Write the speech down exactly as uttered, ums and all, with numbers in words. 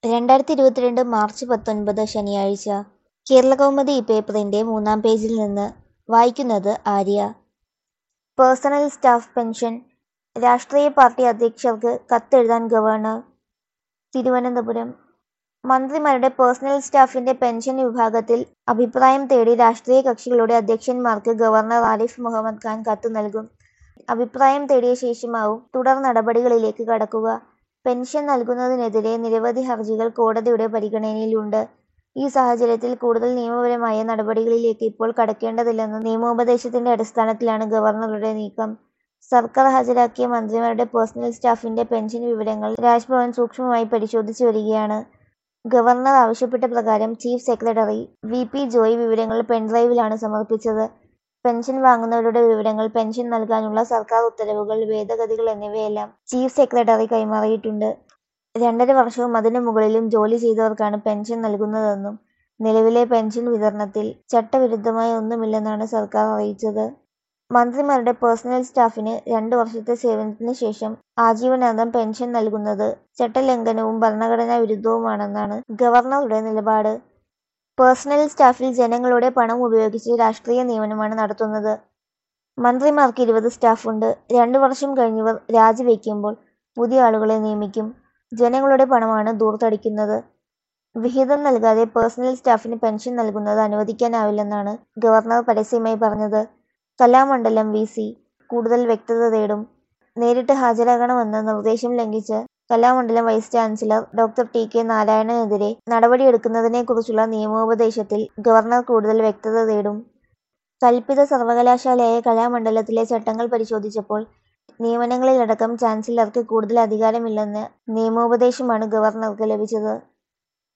രണ്ടായിരത്തി ഇരുപത്തിരണ്ട് മാർച്ച് പത്തൊൻപത് ശനിയാഴ്ച കേരളകൗമുദി പേപ്പറിന്റെ മൂന്നാം പേജിൽ നിന്ന് വായിക്കുന്നത് ആര്യ. പേഴ്സണൽ സ്റ്റാഫ് പെൻഷൻ രാഷ്ട്രീയ പാർട്ടി അധ്യക്ഷർക്ക് കത്തെഴുതാൻ ഗവർണർ. തിരുവനന്തപുരം. മന്ത്രിമാരുടെ പേഴ്സണൽ സ്റ്റാഫിന്റെ പെൻഷൻ വിഭാഗത്തിൽ അഭിപ്രായം തേടി രാഷ്ട്രീയ കക്ഷികളുടെ അധ്യക്ഷന്മാർക്ക് ഗവർണർ ആരിഫ് മുഹമ്മദ് ഖാൻ കത്ത് നൽകും. അഭിപ്രായം തേടിയ ശേഷമാവും തുടർ നടപടികളിലേക്ക് കടക്കുക. പെൻഷൻ നൽകുന്നതിനെതിരെ നിരവധി ഹർജികൾ കോടതിയുടെ പരിഗണനയിലുണ്ട്. ഈ സാഹചര്യത്തിൽ കൂടുതൽ നിയമപരമായ നടപടികളിലേക്ക് ഇപ്പോൾ കടക്കേണ്ടതില്ലെന്ന നിയമോപദേശത്തിന്റെ അടിസ്ഥാനത്തിലാണ് ഗവർണറുടെ നീക്കം. സർക്കാർ ഹാജരാക്കിയ മന്ത്രിമാരുടെ പേഴ്സണൽ സ്റ്റാഫിന്റെ പെൻഷൻ വിവരങ്ങൾ രാജ്ഭവൻ സൂക്ഷ്മമായി പരിശോധിച്ചു വരികയാണ്. ഗവർണർ ആവശ്യപ്പെട്ട പ്രകാരം chief secretary V P Joy വിവരങ്ങൾ പെൻഡ്രൈവിലാണ് സമർപ്പിച്ചത്. പെൻഷൻ വാങ്ങുന്നവരുടെ വിവരങ്ങൾ, പെൻഷൻ നൽകാനുള്ള സർക്കാർ ഉത്തരവുകൾ, ഭേദഗതികൾ എന്നിവയെല്ലാം ചീഫ് സെക്രട്ടറി കൈമാറിയിട്ടുണ്ട്. രണ്ടര വർഷവും അതിനു മുകളിലും ജോലി ചെയ്തവർക്കാണ് പെൻഷൻ നൽകുന്നതെന്നും നിലവിലെ പെൻഷൻ വിതരണത്തിൽ ചട്ടവിരുദ്ധമായ ഒന്നുമില്ലെന്നാണ് സർക്കാർ അറിയിച്ചത്. മന്ത്രിമാരുടെ പേഴ്സണൽ സ്റ്റാഫിന് രണ്ടു വർഷത്തെ സേവനത്തിന് ശേഷം ആജീവനാന്തം പെൻഷൻ നൽകുന്നത് ചട്ടലംഘനവും ഭരണഘടനാ വിരുദ്ധവുമാണെന്നാണ് ഗവർണറുടെ നിലപാട്. പേഴ്സണൽ സ്റ്റാഫിൽ ജനങ്ങളുടെ പണം ഉപയോഗിച്ച് രാഷ്ട്രീയ നിയമനമാണ് നടത്തുന്നത്. മന്ത്രിമാർക്ക് ഇരുപത് സ്റ്റാഫുണ്ട്. രണ്ടു വർഷം കഴിഞ്ഞവർ രാജിവെക്കുമ്പോൾ പുതിയ ആളുകളെ നിയമിക്കും. ജനങ്ങളുടെ പണമാണ് ധൂർത്തടിക്കുന്നത്. വിഹിതം നൽകാതെ പേഴ്സണൽ സ്റ്റാഫിന് പെൻഷൻ നൽകുന്നത് അനുവദിക്കാനാവില്ലെന്നാണ് ഗവർണർ പരസ്യമായി പറഞ്ഞത്. കലാമണ്ഡലം വി സി കൂടുതൽ വ്യക്തത തേടും. നേരിട്ട് ഹാജരാകണമെന്ന നിർദ്ദേശം ലംഘിച്ച് Kalamandalam vice chancellor doctor T K നാരായണനെതിരെ നടപടിയെടുക്കുന്നതിനെക്കുറിച്ചുള്ള നിയമോപദേശത്തിൽ ഗവർണർ കൂടുതൽ വ്യക്തത തേടും. കൽപ്പിത സർവകലാശാലയായ കലാമണ്ഡലത്തിലെ ചട്ടങ്ങൾ പരിശോധിച്ചപ്പോൾ നിയമനങ്ങളിലടക്കം ചാൻസലർക്ക് കൂടുതൽ അധികാരമില്ലെന്ന നിയമോപദേശമാണ് ഗവർണർക്ക് ലഭിച്ചത്.